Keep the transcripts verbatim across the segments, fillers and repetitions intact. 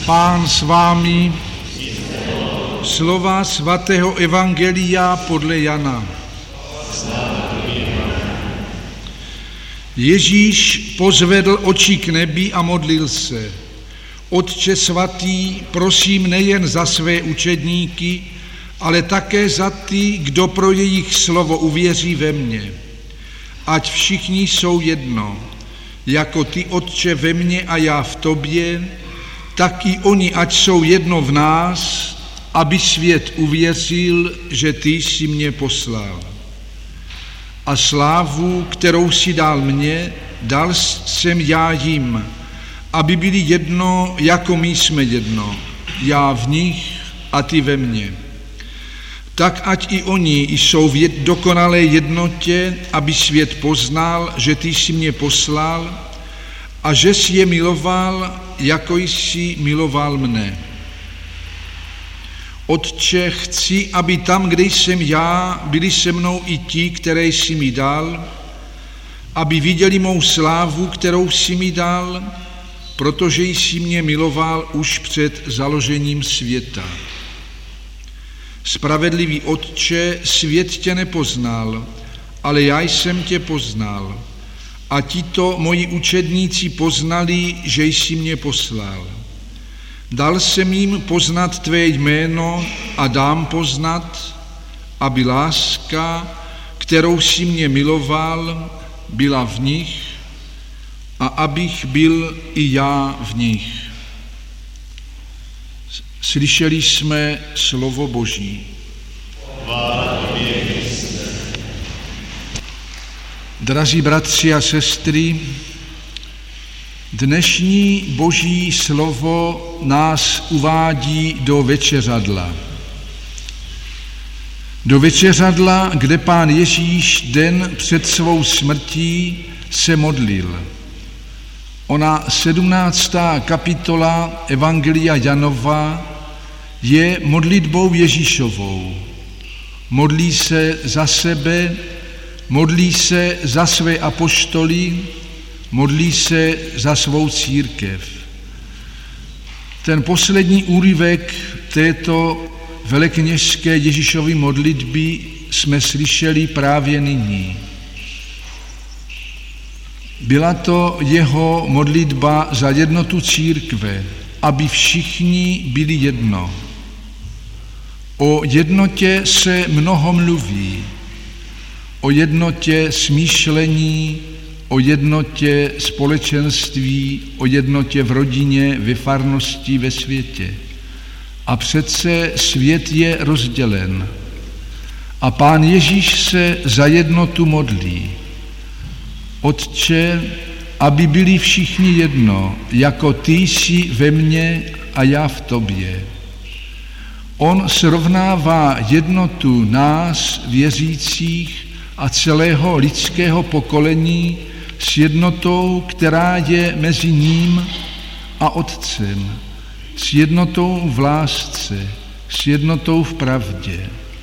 Pán s vámi. Slova svatého evangelia podle Jana. Ježíš pozvedl oči k nebi a modlil se. Otče svatý, prosím nejen za své učedníky, ale také za ty, kdo pro jejich slovo uvěří ve mně. Ať všichni jsou jedno, jako ty, Otče, ve mně a já v tobě, tak i oni, ať jsou jedno v nás, aby svět uvěřil, že ty jsi mě poslal. A slávu, kterou si dal mně, dal jsem já jim, aby byli jedno, jako my jsme jedno, já v nich a ty ve mně. Tak ať i oni jsou v dokonalé jednotě, aby svět poznal, že ty jsi mě poslal a že jsi je miloval, jako jsi miloval mne. Otče, chci, aby tam, kde jsem já, byli se mnou i ti, které jsi mi dal, aby viděli mou slávu, kterou jsi mi dal, protože jsi mě miloval už před založením světa. Spravedlivý Otče, svět tě nepoznal, ale já jsem tě poznal. A tito moji učedníci poznali, že jsi mě poslal. Dal jsem jim poznat tvé jméno a dám poznat, aby láska, kterou jsi mě miloval, byla v nich a abych byl i já v nich. Slyšeli jsme slovo Boží. Drazí bratři a sestry, dnešní Boží slovo nás uvádí do večeřadla. Do večeřadla, kde Pán Ježíš den před svou smrtí se modlil. Ona sedmnáctá kapitola Evangelia Janova je modlitbou Ježíšovou. Modlí se za sebe, modlí se za své apoštoly, modlí se za svou církev. Ten poslední úryvek této velekněžské Ježíšovy modlitby jsme slyšeli právě nyní. Byla to jeho modlitba za jednotu církve, aby všichni byli jedno. O jednotě se mnoho mluví, o jednotě smýšlení, o jednotě společenství, o jednotě v rodině, ve farnosti, ve světě. A přece svět je rozdělen. A Pán Ježíš se za jednotu modlí. Otče, aby byli všichni jedno, jako ty jsi ve mně a já v tobě. On srovnává jednotu nás, věřících a celého lidského pokolení s jednotou, která je mezi ním a Otcem, s jednotou v lásce, s jednotou v pravdě.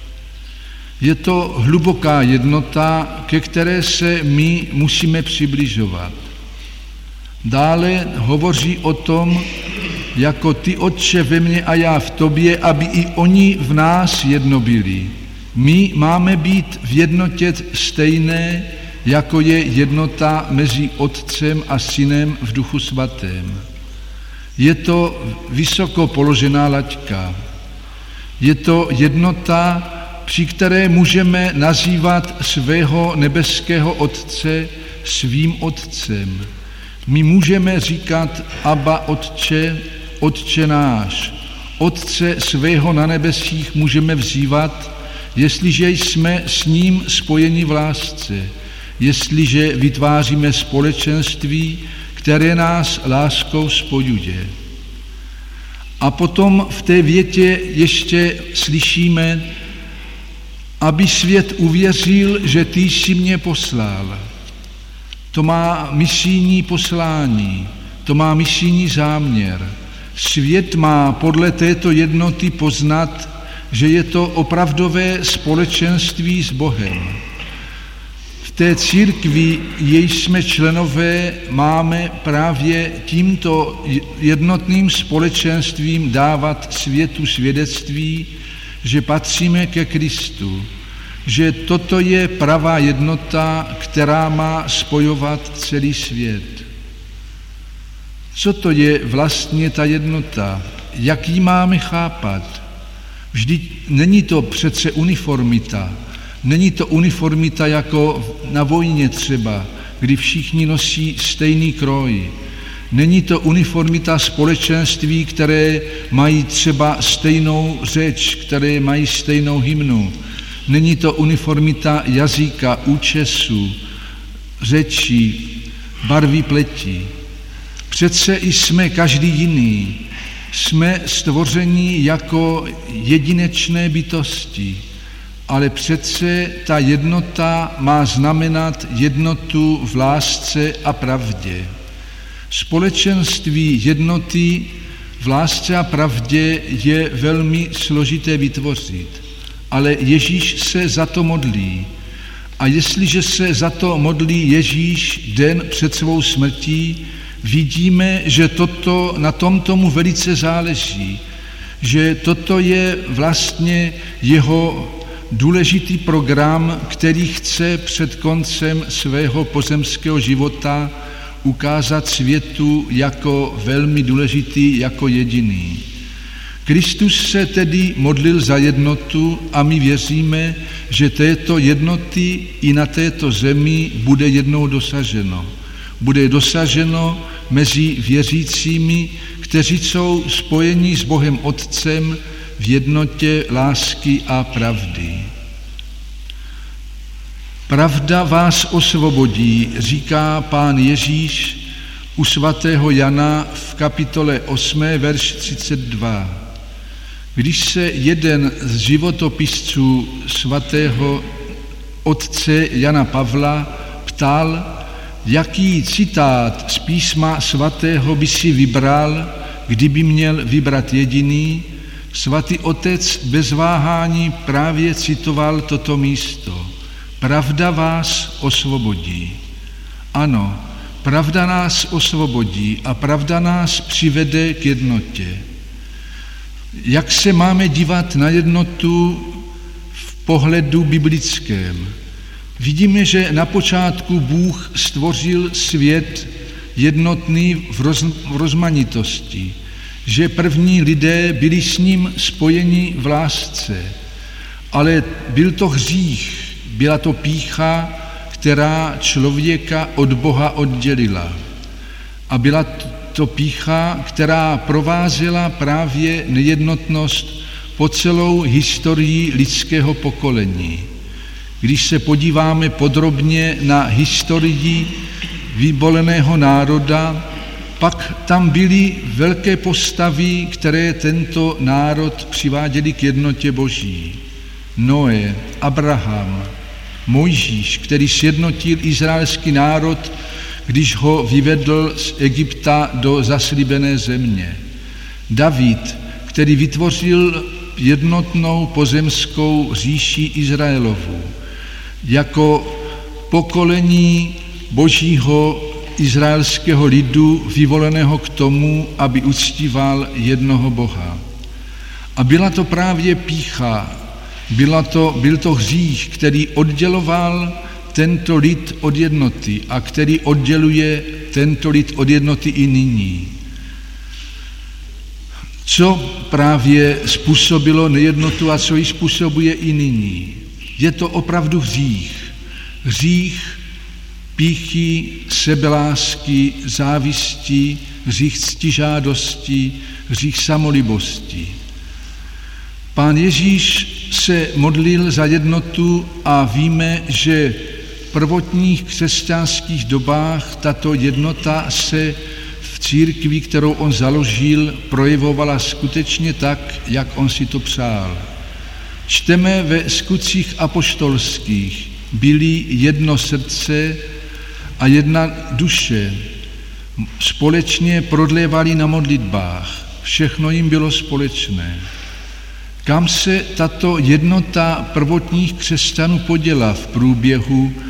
Je to hluboká jednota, ke které se my musíme přibližovat. Dále hovoří o tom, jako ty, Otče, ve mně a já v tobě, aby i oni v nás jedno byli. My máme být v jednotě stejné, jako je jednota mezi Otcem a Synem v Duchu Svatém. Je to vysoko položená laťka. Je to jednota, při které můžeme nazývat svého nebeského Otce svým Otcem. My můžeme říkat Abba Otče, Otče náš. Otce svého na nebesích můžeme vzývat, jestliže jsme s ním spojeni v lásce, jestliže vytváříme společenství, které nás láskou spojuje. A potom v té větě ještě slyšíme, aby svět uvěřil, že ty jsi mě poslal. To má misijní poslání, to má misijní záměr. Svět má podle této jednoty poznat, že je to opravdové společenství s Bohem. V té církvi, jejíž jsme členové, máme právě tímto jednotným společenstvím dávat světu svědectví, že patříme ke Kristu, že toto je pravá jednota, která má spojovat celý svět. Co to je vlastně ta jednota? Jak ji máme chápat? Vždyť není to přece uniformita. Není to uniformita jako na vojně třeba, kdy všichni nosí stejný kroj. Není to uniformita společenství, které mají třeba stejnou řeč, které mají stejnou hymnu. Není to uniformita jazyka, účesu, řečí, barvy pleti. Přece i jsme každý jiný. Jsme stvoření jako jedinečné bytosti, ale přece ta jednota má znamenat jednotu v lásce a pravdě. Společenství jednoty v lásce a pravdě je velmi složité vytvořit, ale Ježíš se za to modlí. A jestliže se za to modlí Ježíš den před svou smrtí, vidíme, že toto, na tom tomu velice záleží, že toto je vlastně jeho důležitý program, který chce před koncem svého pozemského života ukázat světu jako velmi důležitý, jako jediný. Kristus se tedy modlil za jednotu a my věříme, že této jednoty i na této zemi bude jednou dosaženo. Bude dosaženo mezi věřícími, kteří jsou spojeni s Bohem Otcem v jednotě lásky a pravdy. Pravda vás osvobodí, říká Pán Ježíš u svatého Jana v kapitole osm, verš třicet dva. Když se jeden z životopisců svatého otce Jana Pavla ptal, jaký citát z písma svatého by si vybral, kdyby měl vybrat jediný, svatý otec bez váhání právě citoval toto místo. Pravda vás osvobodí. Ano, pravda nás osvobodí a pravda nás přivede k jednotě. Jak se máme dívat na jednotu v pohledu biblickém? Vidíme, že na počátku Bůh stvořil svět jednotný v, roz, v rozmanitosti, že první lidé byli s ním spojeni v lásce, ale byl to hřích, byla to pýcha, která člověka od Boha oddělila. A byla to pýcha, která provázela právě nejednotnost po celou historii lidského pokolení. Když se podíváme podrobně na historii vyvoleného národa, pak tam byly velké postavy, které tento národ přiváděly k jednotě Boží. Noé, Abraham, Mojžíš, který sjednotil izraelský národ, když ho vyvedl z Egypta do zaslíbené země. David, který vytvořil jednotnou pozemskou říši Izraelovu, jako pokolení Božího izraelského lidu vyvoleného k tomu, aby uctíval jednoho Boha. A byla to právě pýcha, byla to, byl to hřích, který odděloval tento lid od jednoty a který odděluje tento lid od jednoty i nyní. Co právě způsobilo nejednotu a co ji způsobuje i nyní? Je to opravdu hřích. Hřích pýchy, sebelásky, závisti, hřích ctižádosti, hřích samolibosti. Pán Ježíš se modlil za jednotu a víme, že v prvotních křesťanských dobách tato jednota se v církvi, kterou on založil, projevovala skutečně tak, jak on si to přál. Čteme ve skutcích apoštolských, byli jedno srdce a jedna duše, společně prodlévali na modlitbách, všechno jim bylo společné. Kam se tato jednota prvotních křesťanů poděla v průběhu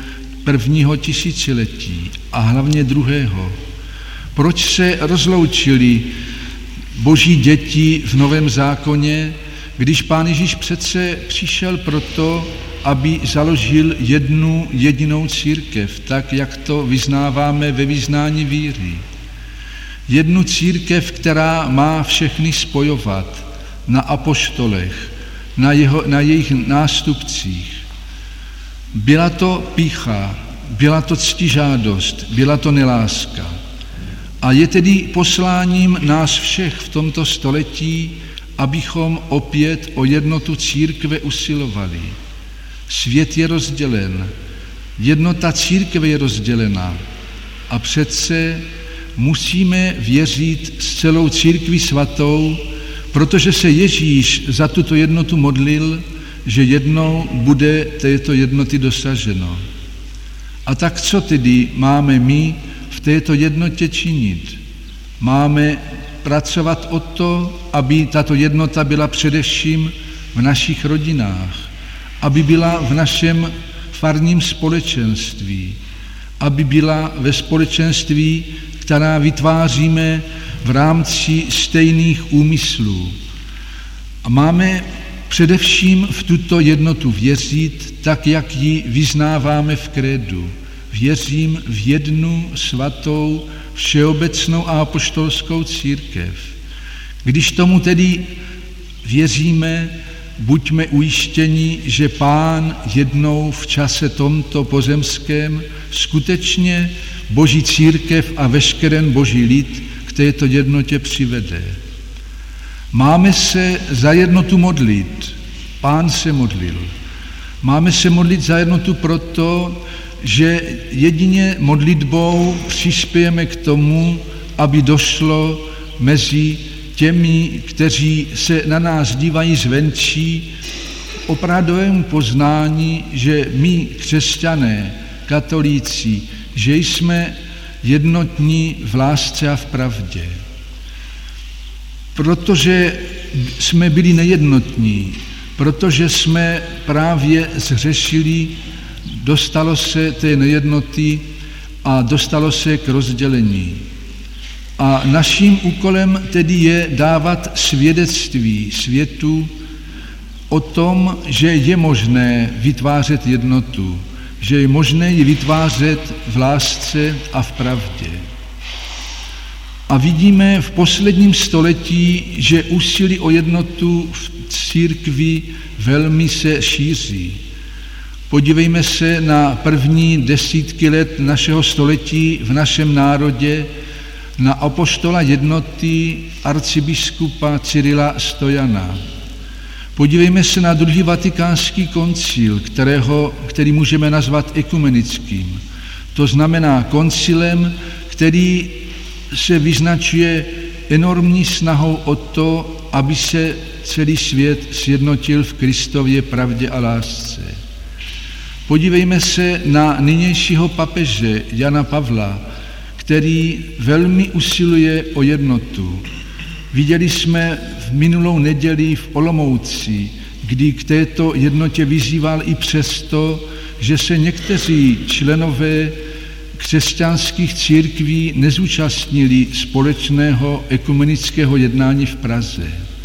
prvního tisíciletí a hlavně druhého. Proč se rozloučili boží děti v Novém zákoně, když Pán Ježíš přece přišel proto, aby založil jednu jedinou církev, tak jak to vyznáváme ve vyznání víry. Jednu církev, která má všechny spojovat na apoštolech, na, jeho, na jejich nástupcích. Byla to pýcha, byla to ctižádost, byla to neláska. A je tedy posláním nás všech v tomto století, abychom opět o jednotu církve usilovali. Svět je rozdělen, jednota církve je rozdělena a přece musíme věřit s celou církví svatou, protože se Ježíš za tuto jednotu modlil, že jednou bude této jednoty dosaženo. A tak co tedy máme my v této jednotě činit? Máme pracovat o to, aby tato jednota byla především v našich rodinách, aby byla v našem farním společenství, aby byla ve společenství, která vytváříme v rámci stejných úmyslů. A máme především v tuto jednotu věřit, tak jak ji vyznáváme v krédu. Věřím v jednu svatou, všeobecnou a apoštolskou církev. Když tomu tedy věříme, buďme ujištěni, že Pán jednou v čase tomto pozemském skutečně Boží církev a veškeren Boží lid k této jednotě přivede. Máme se za jednotu modlit. Pán se modlil. Máme se modlit za jednotu proto, že jedině modlitbou přispějeme k tomu, aby došlo mezi těmi, kteří se na nás dívají zvenčí, opravdovému poznání, že my, křesťané, katolíci, že jsme jednotní v lásce a v pravdě. Protože jsme byli nejednotní, protože jsme právě zhřešili, dostalo se té nejednoty a dostalo se k rozdělení. A naším úkolem tedy je dávat svědectví světu o tom, že je možné vytvářet jednotu, že je možné ji vytvářet v lásce a v pravdě. A vidíme v posledním století, že úsilí o jednotu v církvi velmi se šíří. Podívejme se na první desítky let našeho století v našem národě, na apoštola jednoty arcibiskupa Cyrila Stojana. Podívejme se na druhý vatikánský koncil, kterého, který můžeme nazvat ekumenickým. To znamená koncilem, který se vyznačuje enormní snahou o to, aby se celý svět sjednotil v Kristově pravdě a lásce. Podívejme se na nynějšího papeže Jana Pavla, který velmi usiluje o jednotu. Viděli jsme v minulou neděli v Olomouci, kdy k této jednotě vyzýval i přesto, že se někteří členové křesťanských církví nezúčastnili společného ekumenického jednání v Praze.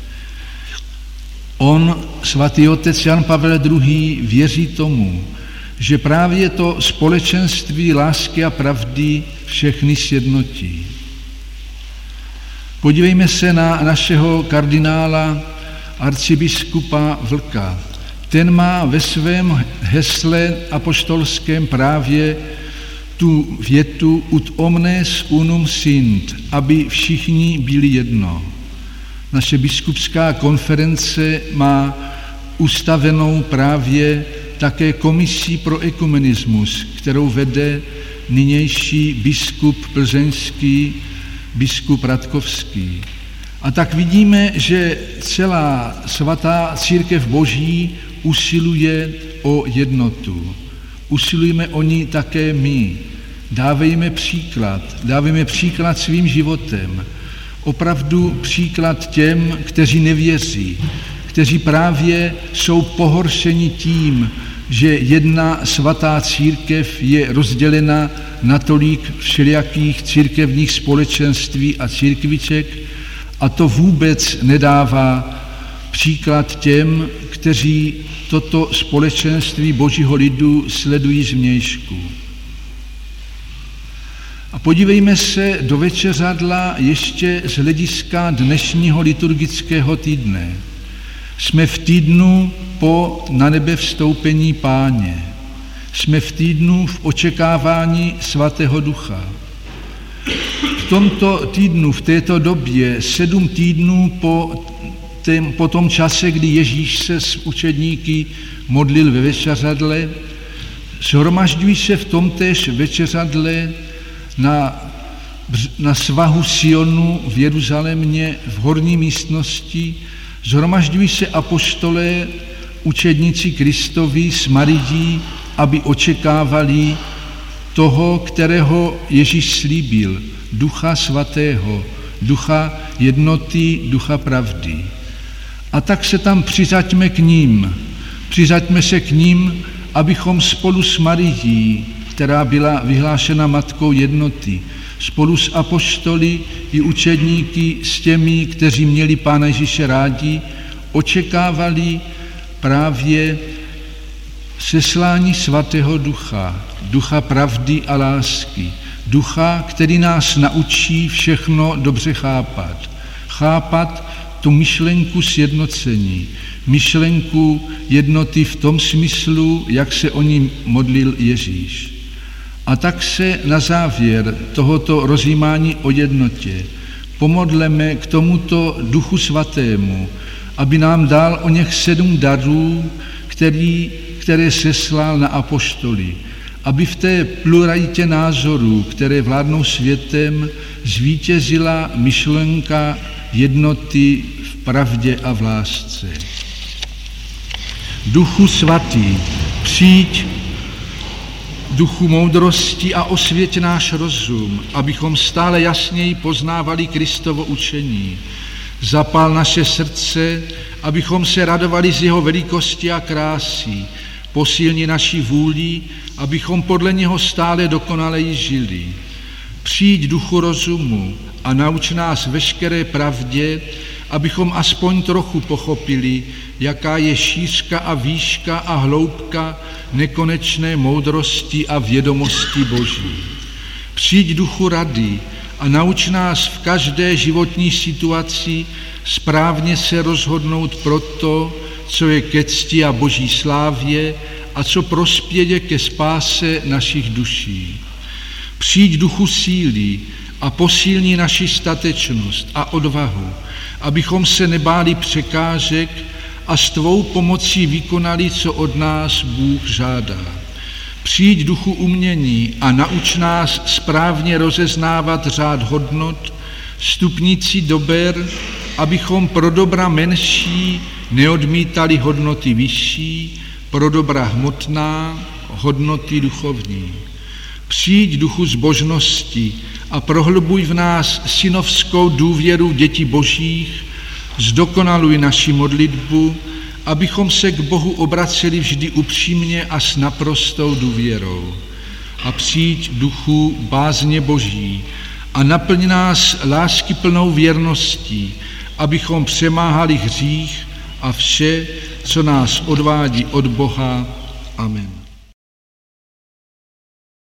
On, svatý otec Jan Pavel druhý., věří tomu, že právě to společenství lásky a pravdy všechny sjednotí. Podívejme se na našeho kardinála arcibiskupa Vlka. Ten má ve svém hesle apoštolském právě tu větu ut omnes unum sint, aby všichni byli jedno. Naše biskupská konference má ustavenou právě také komisí pro ekumenismus, kterou vede nynější biskup plzeňský, biskup Radkovský. A tak vidíme, že celá svatá církev Boží usiluje o jednotu. Usilujeme o ní také my. Dávejme příklad, dávejme příklad svým životem. Opravdu příklad těm, kteří nevěří, kteří právě jsou pohoršeni tím, že jedna svatá církev je rozdělena na tolik všelijakých církevních společenství a církviček a to vůbec nedává příklad těm, kteří toto společenství Božího lidu sledují zvnějšku. A podívejme se do večeřadla ještě z hlediska dnešního liturgického týdne. Jsme v týdnu po na nebe vstoupení Páně. Jsme v týdnu v očekávání Svatého Ducha. V tomto týdnu, v této době, sedm týdnů po, tém, po tom čase, kdy Ježíš se s učedníky modlil ve večeřadle, shromažďují se v tomtéž večeřadle na, na svahu Sionu v Jeruzalémě v horní místnosti, shromažďují se apoštolé, učedníci Kristovi s Marií, aby očekávali toho, kterého Ježíš slíbil, Ducha Svatého, Ducha jednoty, Ducha pravdy. A tak se tam přiřaďme k ním, přiřaďme se k ním, abychom spolu s Marií, která byla vyhlášena matkou jednoty, spolu s apoštoly i učedníky, s těmi, kteří měli Pána Ježíše rádi, očekávali právě seslání Svatého Ducha, Ducha pravdy a lásky, Ducha, který nás naučí všechno dobře chápat. Chápat tu myšlenku sjednocení, myšlenku jednoty v tom smyslu, jak se o ní modlil Ježíš. A tak se na závěr tohoto rozjímání o jednotě pomodleme k tomuto Duchu Svatému, aby nám dal o něch sedm darů, který, které seslal na apoštoly, aby v té pluralitě názorů, které vládnou světem, zvítězila myšlenka jednoty v pravdě a v lásce. Duchu Svatý, přijď, Duchu moudrosti a osvěť náš rozum, abychom stále jasněji poznávali Kristovo učení. Zapal naše srdce, abychom se radovali z jeho velikosti a krásy. Posilni naši vůli, abychom podle něho stále dokonaleji žili. Přijď, Duchu rozumu, a nauč nás veškeré pravdě, abychom aspoň trochu pochopili, jaká je šířka a výška a hloubka nekonečné moudrosti a vědomosti Boží. Přijď, Duchu rady, a nauč nás v každé životní situaci správně se rozhodnout pro to, co je ke cti a Boží slávě a co prospěje ke spáse našich duší. Přijď, Duchu síly, a posílni naši statečnost a odvahu, abychom se nebáli překážek a s tvou pomocí vykonali, co od nás Bůh žádá. Přijď, Duchu umění, a nauč nás správně rozeznávat řád hodnot, stupnici dober, abychom pro dobra menší neodmítali hodnoty vyšší, pro dobra hmotná hodnoty duchovní. Přijď, Duchu zbožnosti, a prohlubuj v nás synovskou důvěru dětí Božích, zdokonaluj naši modlitbu, abychom se k Bohu obraceli vždy upřímně a s naprostou důvěrou. A přijď, Duchu bázně Boží, a naplň nás láskyplnou věrností, abychom přemáhali hřích a vše, co nás odvádí od Boha. Amen.